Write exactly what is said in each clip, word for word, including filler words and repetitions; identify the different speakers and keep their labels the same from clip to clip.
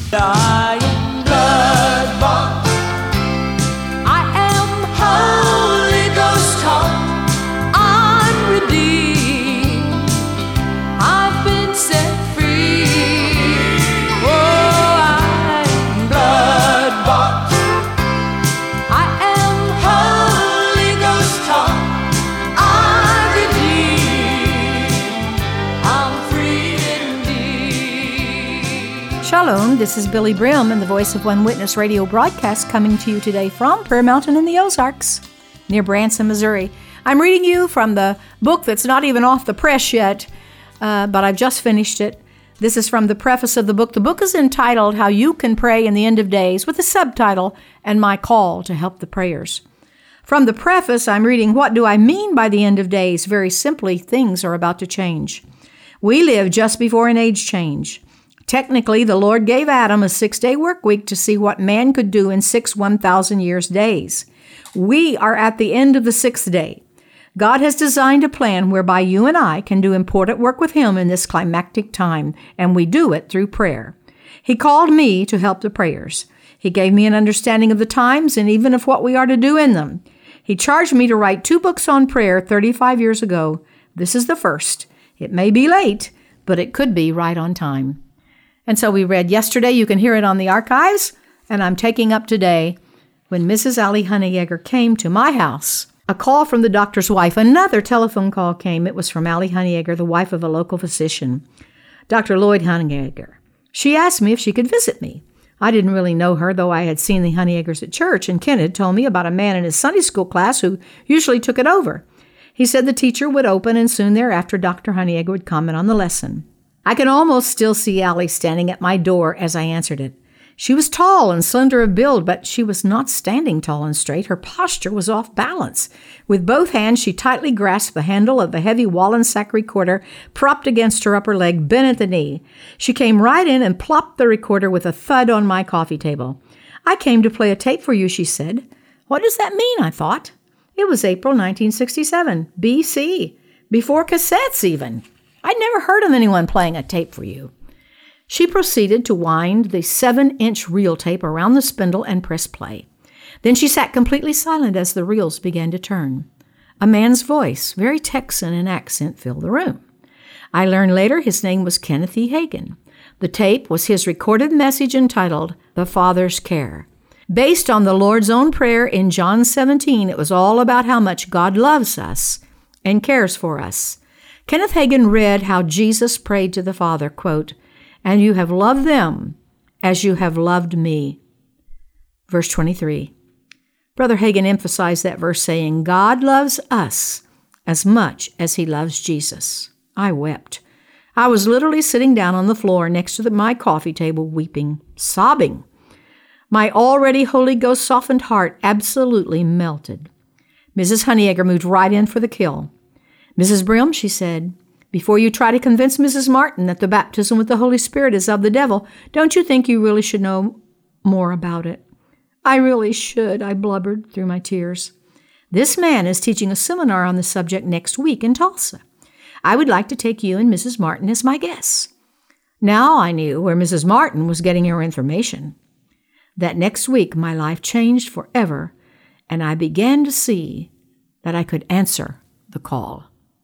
Speaker 1: I am blood-bought. I am Holy Ghost taught. I'm redeemed. I've been set free. Oh, I am blood-bought. I am Holy Ghost taught. I'm redeemed. I'm free indeed.
Speaker 2: Shalom, this is Billy Brim and the Voice of One Witness radio broadcast coming to you today from Prayer Mountain in the Ozarks, near Branson, Missouri. I'm reading you from the book that's not even off the press yet, uh, but I've just finished it. This is from the preface of the book. The book is entitled How You Can Pray in the End of Days, with a subtitle, And My Call to Help the Prayers. From the preface, I'm reading, What do I mean by the end of days? Very simply, things are about to change. We live just before an age change. Technically, the Lord gave Adam a six-day work week to see what man could do in six one thousand years days. We are at the end of the sixth day. God has designed a plan whereby you and I can do important work with Him in this climactic time, and we do it through prayer. He called me to help the prayers. He gave me an understanding of the times and even of what we are to do in them. He charged me to write two books on prayer thirty-five years ago. This is the first. It may be late, but it could be right on time. And so we read yesterday, you can hear it on the archives, and I'm taking up today, when Missus Allie Honeyegger came to my house. A call from the doctor's wife, another telephone call came. It was from Allie Honeyegger, the wife of a local physician, Doctor Lloyd Honeyegger. She asked me if she could visit me. I didn't really know her, though I had seen the Honeyeggers at church, and Ken had told me about a man in his Sunday school class who usually took it over. He said the teacher would open, and soon thereafter Doctor Honeyegger would comment on the lesson. I can almost still see Allie standing at my door as I answered it. She was tall and slender of build, but she was not standing tall and straight. Her posture was off balance. With both hands, she tightly grasped the handle of the heavy Wallensack recorder propped against her upper leg, bent at the knee. She came right in and plopped the recorder with a thud on my coffee table. I came to play a tape for you, she said. What does that mean, I thought. It was April nineteen sixty-seven, B C, before cassettes even. I'd never heard of anyone playing a tape for you. She proceeded to wind the seven-inch reel tape around the spindle and press play. Then she sat completely silent as the reels began to turn. A man's voice, very Texan in accent, filled the room. I learned later his name was Kenneth E. Hagin. The tape was his recorded message entitled, The Father's Care. Based on the Lord's own prayer in John seventeen, it was all about how much God loves us and cares for us. Kenneth Hagin read how Jesus prayed to the Father, quote, And you have loved them as you have loved me. Verse twenty-three. Brother Hagin emphasized that verse saying, God loves us as much as He loves Jesus. I wept. I was literally sitting down on the floor next to the, my coffee table weeping, sobbing. My already Holy Ghost softened heart absolutely melted. Missus Honeyegger moved right in for the kill. Missus Brim, she said, before you try to convince Missus Martin that the baptism with the Holy Spirit is of the devil, don't you think you really should know more about it? I really should, I blubbered through my tears. This man is teaching a seminar on the subject next week in Tulsa. I would like to take you and Missus Martin as my guests. Now I knew where Missus Martin was getting her information. That next week my life changed forever, and I began to see that I could answer the call.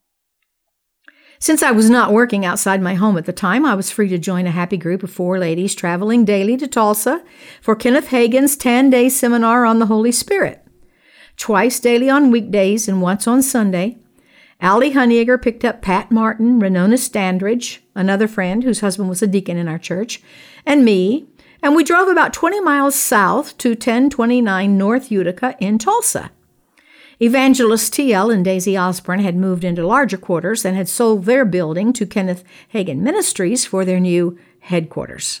Speaker 2: Since I was not working outside my home at the time, I was free to join a happy group of four ladies traveling daily to Tulsa for Kenneth Hagin's ten-day seminar on the Holy Spirit. Twice daily on weekdays and once on Sunday, Allie Honeyegger picked up Pat Martin, Renona Standridge, another friend whose husband was a deacon in our church, and me, and we drove about twenty miles south to ten twenty-nine North Utica in Tulsa. Evangelist T L and Daisy Osborne had moved into larger quarters and had sold their building to Kenneth Hagin Ministries for their new headquarters.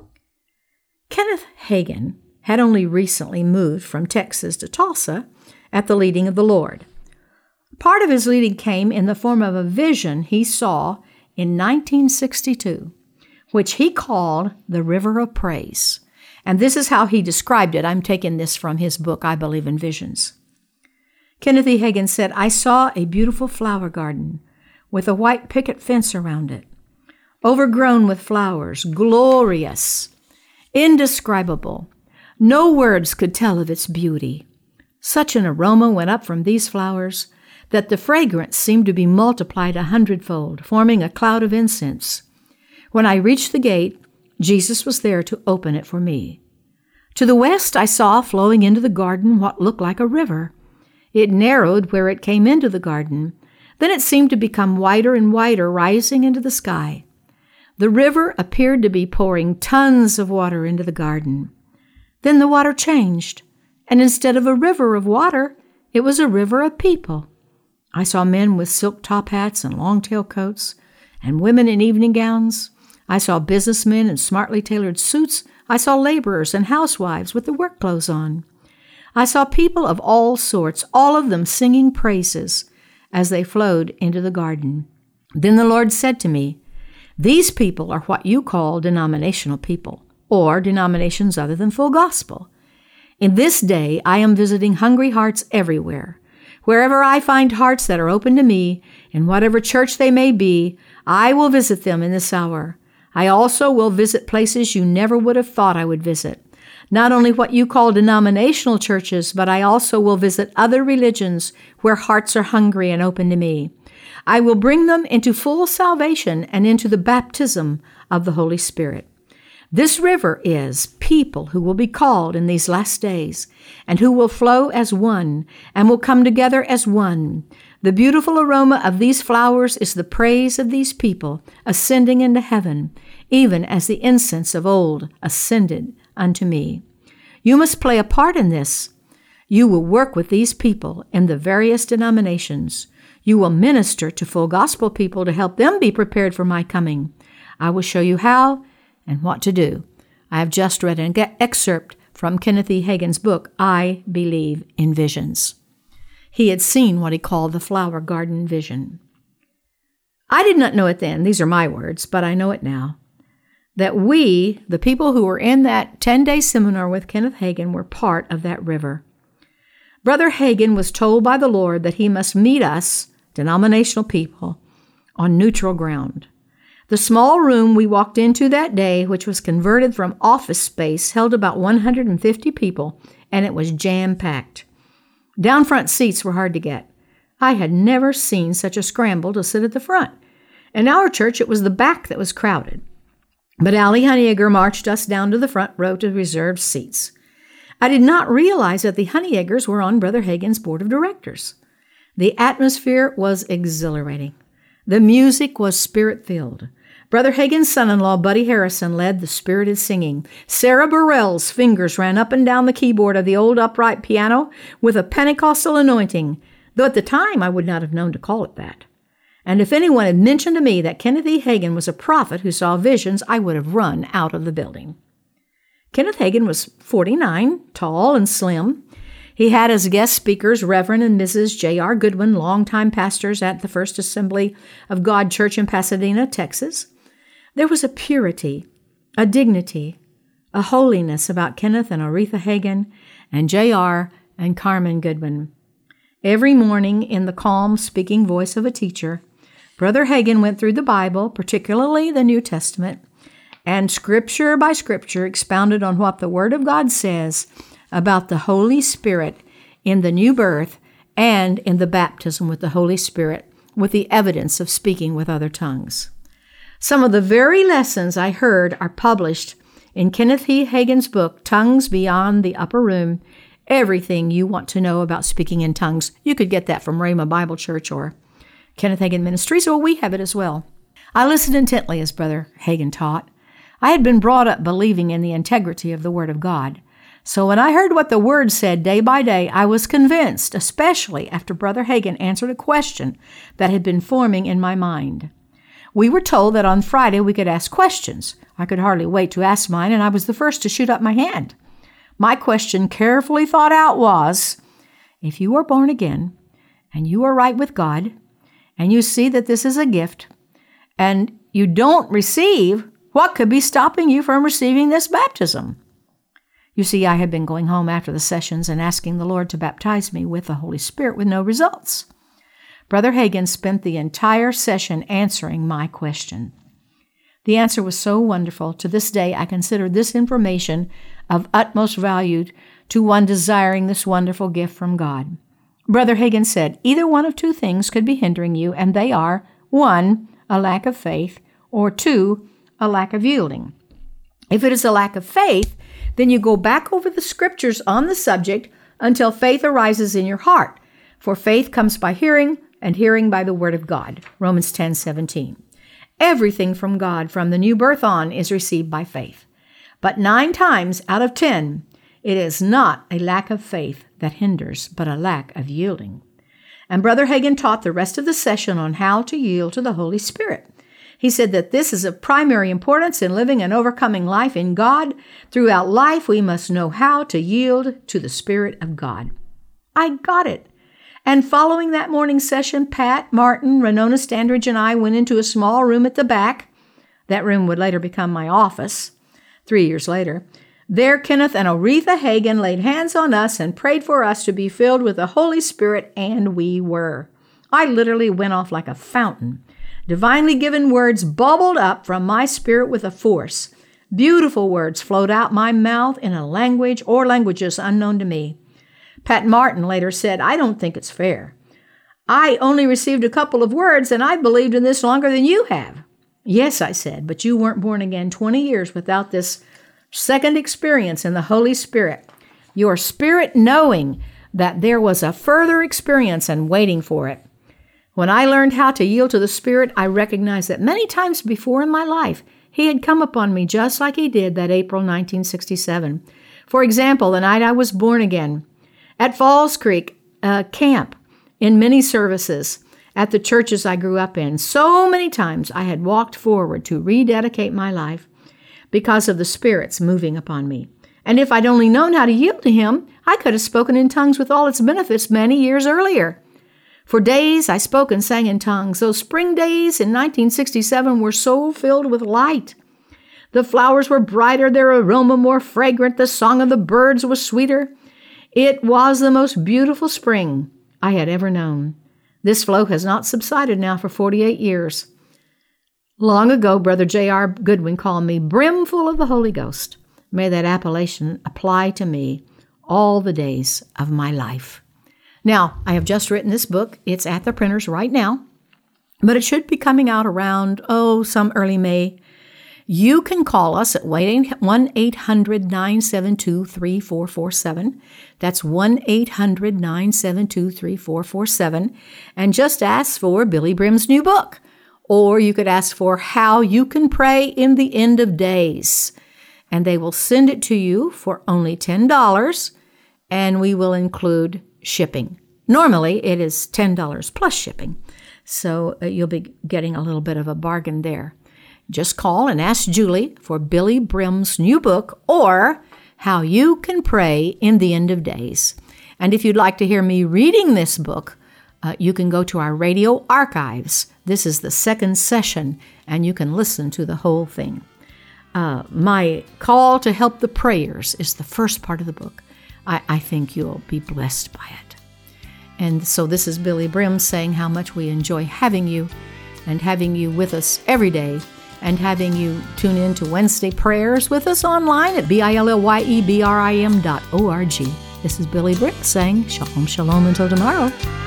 Speaker 2: Kenneth Hagin had only recently moved from Texas to Tulsa at the leading of the Lord. Part of his leading came in the form of a vision he saw in nineteen sixty-two, which he called the River of Praise. And this is how he described it. I'm taking this from his book, I Believe in Visions. Kenneth E. Hagin said, I saw a beautiful flower garden with a white picket fence around it, overgrown with flowers, glorious. indescribable. No words could tell of its beauty. Such an aroma went up from these flowers that the fragrance seemed to be multiplied a hundredfold, forming a cloud of incense. When I reached the gate, Jesus was there to open it for me. To the west I saw flowing into the garden what looked like a river. It narrowed where it came into the garden. Then it seemed to become wider and wider, rising into the sky. The river appeared to be pouring tons of water into the garden. Then the water changed, and instead of a river of water, it was a river of people. I saw men with silk top hats and long-tail coats, and women in evening gowns. I saw businessmen in smartly tailored suits. I saw laborers and housewives with their work clothes on. I saw people of all sorts, all of them singing praises as they flowed into the garden. Then the Lord said to me, "These people are what you call denominational people, or denominations other than full gospel. In this day I am visiting hungry hearts everywhere. Wherever I find hearts that are open to me, in whatever church they may be, I will visit them in this hour. I also will visit places you never would have thought I would visit. Not only what you call denominational churches, but I also will visit other religions where hearts are hungry and open to me. I will bring them into full salvation and into the baptism of the Holy Spirit. This river is people who will be called in these last days and who will flow as one and will come together as one. The beautiful aroma of these flowers is the praise of these people ascending into heaven, even as the incense of old ascended unto me. You must play a part in this. You will work with these people in the various denominations. You will minister to full gospel people to help them be prepared for my coming. I will show you how and what to do. I have just read an excerpt from Kenneth E. Hagin's book, I Believe in Visions. He had seen what he called the flower garden vision. I did not know it then, these are my words, but I know it now, that we, the people who were in that ten-day seminar with Kenneth Hagin, were part of that river. Brother Hagin was told by the Lord that he must meet us, denominational people, on neutral ground. The small room we walked into that day, which was converted from office space, held about one hundred fifty people, and it was jam-packed. Down front seats were hard to get. I had never seen such a scramble to sit at the front. In our church, it was the back that was crowded. But Allie Honeyeager marched us down to the front row to reserved seats. I did not realize that the Honeyeagers were on Brother Hagin's board of directors. The atmosphere was exhilarating. The music was spirit-filled. Brother Hagin's son-in-law, Buddy Harrison, led the spirited singing. Sarah Burrell's fingers ran up and down the keyboard of the old upright piano with a Pentecostal anointing, though at the time I would not have known to call it that. And if anyone had mentioned to me that Kenneth E. Hagin was a prophet who saw visions, I would have run out of the building. Kenneth Hagin was forty-nine, tall and slim. He had as guest speakers Reverend and Missus J R Goodwin, longtime pastors at the First Assembly of God Church in Pasadena, Texas. There was a purity, a dignity, a holiness about Kenneth and Aretha Hagin and J R and Carmen Goodwin. Every morning, in the calm, speaking voice of a teacher, Brother Hagin went through the Bible, particularly the New Testament, and scripture by scripture expounded on what the Word of God says about the Holy Spirit in the new birth and in the baptism with the Holy Spirit, with the evidence of speaking with other tongues. Some of the very lessons I heard are published in Kenneth E. Hagin's book, Tongues Beyond the Upper Room, everything you want to know about speaking in tongues. You could get that from Rhema Bible Church or Kenneth Hagin Ministries, or we have it as well. I listened intently as Brother Hagin taught. I had been brought up believing in the integrity of the Word of God. So when I heard what the Word said day by day, I was convinced, especially after Brother Hagin answered a question that had been forming in my mind. We were told that on Friday we could ask questions. I could hardly wait to ask mine, and I was the first to shoot up my hand. My question, carefully thought out, was, if you are born again, and you are right with God, and you see that this is a gift, and you don't receive, what could be stopping you from receiving this baptism? You see, I had been going home after the sessions and asking the Lord to baptize me with the Holy Spirit with no results. Brother Hagin spent the entire session answering my question. The answer was so wonderful. To this day, I consider this information of utmost value to one desiring this wonderful gift from God. Brother Hagin said, either one of two things could be hindering you, and they are, one, a lack of faith, or two, a lack of yielding. If it is a lack of faith, then you go back over the scriptures on the subject until faith arises in your heart. For faith comes by hearing, and hearing by the word of God. Romans ten seventeen. Everything from God from the new birth on is received by faith. But nine times out of ten, it is not a lack of faith that hinders, but a lack of yielding. And Brother Hagin taught the rest of the session on how to yield to the Holy Spirit. He said that this is of primary importance in living an overcoming life in God. Throughout life, we must know how to yield to the Spirit of God. I got it. And following that morning session, Pat, Martin, Renona Standridge, and I went into a small room at the back. That room would later become my office, three years later. There, Kenneth and Aretha Hagin laid hands on us and prayed for us to be filled with the Holy Spirit, and we were. I literally went off like a fountain. Divinely given words bubbled up from my spirit with a force. Beautiful words flowed out my mouth in a language or languages unknown to me. Pat Martin later said, I don't think it's fair. I only received a couple of words, and I've believed in this longer than you have. Yes, I said, but you weren't born again twenty years without this second experience in the Holy Spirit. Your spirit knowing that there was a further experience and waiting for it. When I learned how to yield to the Spirit, I recognized that many times before in my life, He had come upon me just like He did that April nineteen sixty-seven. For example, the night I was born again, at Falls Creek uh, camp, in many services, at the churches I grew up in, so many times I had walked forward to rededicate my life because of the Spirit's moving upon me. And if I'd only known how to yield to Him, I could have spoken in tongues with all its benefits many years earlier. For days I spoke and sang in tongues. Those spring days in nineteen sixty-seven were so filled with light. The flowers were brighter, their aroma more fragrant, the song of the birds was sweeter. It was the most beautiful spring I had ever known. This flow has not subsided now for forty-eight years. Long ago, Brother J R Goodwin called me brimful of the Holy Ghost. May that appellation apply to me all the days of my life. Now, I have just written this book. It's at the printers right now, but it should be coming out around, oh, some early May. You can call us at one eight hundred nine seven two three four four seven. That's one eight hundred nine seven two three four four seven. And just ask for Billy Brim's new book. Or you could ask for How You Can Pray in the End of Days. And they will send it to you for only ten dollars, and we will include shipping. Normally, it is ten dollars plus shipping. So uh, you'll be getting a little bit of a bargain there. Just call and ask Julie for Billy Brim's new book or How You Can Pray in the End of Days. And if you'd like to hear me reading this book, uh, you can go to our radio archives. This is the second session, and you can listen to the whole thing. Uh, my call to help the prayers is the first part of the book. I, I think you'll be blessed by it. And so this is Billy Brim saying how much we enjoy having you and having you with us every day and having you tune in to Wednesday prayers with us online at B I L L Y E B R I M dot O R G. This is Billy Brim saying shalom, shalom until tomorrow.